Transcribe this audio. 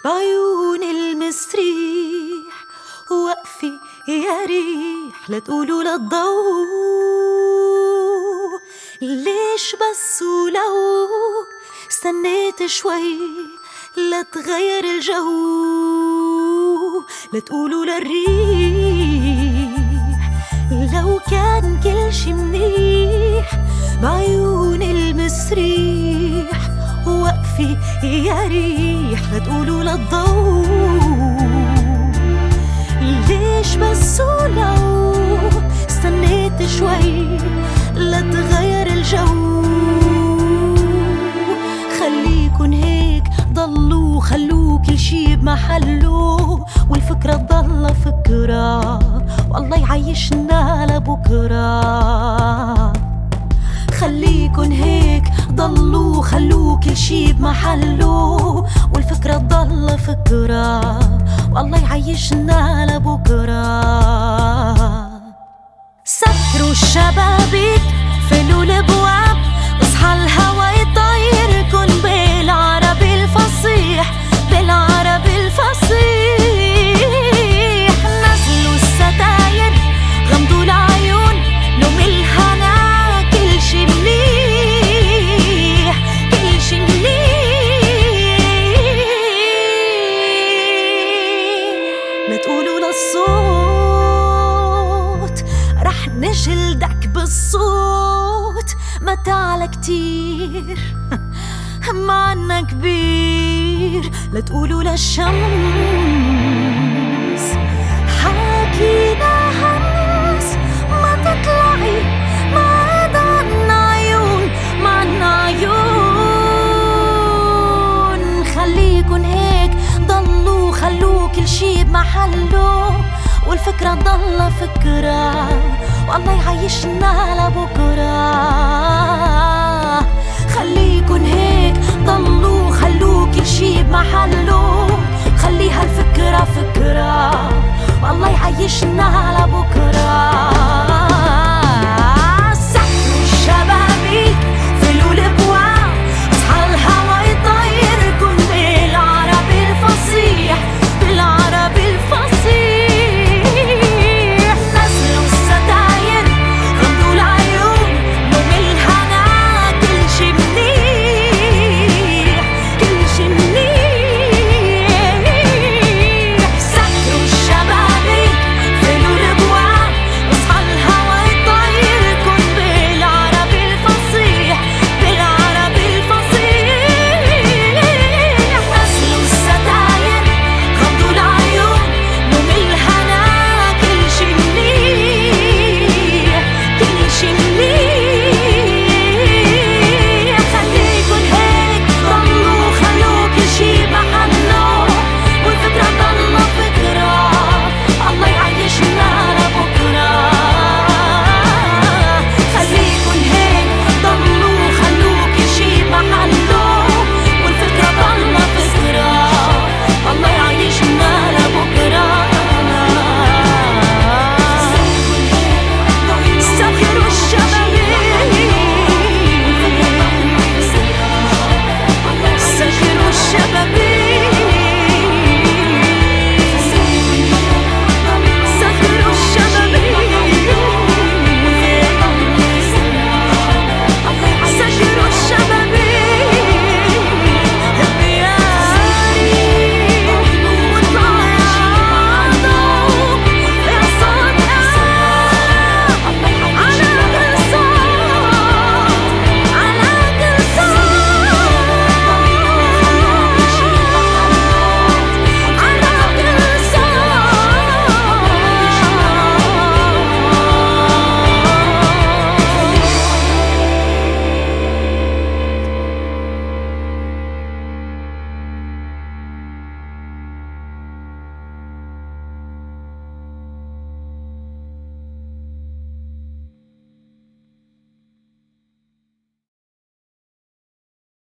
بعيون المسريح وقفي يا ريح لا تقولوا للضوء ليش بس ولو استنيت شوي لا تغير الجو لا تقولوا للريح لو كان كل شي منيح بعيون المسريح وقفي يا ريح لا تقولوا للضوء ليش بس ولو استنيت شوي لا تغير الجو خليكن هيك ضلوا خلوا كل شي بمحله والفكرة تضل فكرة والله يعيشنا لبكرة خليكن هيك ضلوا خلوا كل شي بمحله والفكرة تضل فكرة والله يعيشنا لبكرة سكروا الشبابيك فلوا الابواب اصحى الهوا يطيركن بالعربي الفصيح بالعربي الفصيح نزلوا الستاير غمضوا العيون نوم الهنا كل شي منيح كل شي منيح لا تقولوا للصوت رح نجلدك بالصوت ما تعلى كتير معنا كبير لا تقولوا للشمس حاكينا همس ما تطلعي ما عاد عنا عيون ما عنا عيون خليكن هيك ضلوا خلوا كل شي بمحله والفكرة تضل فكرة والله يعيشنا لبكرة خليكن هيك ضلوا خلوا كل شي بمحله خليها الفكرة فكرة والله يعيشنا لبكرة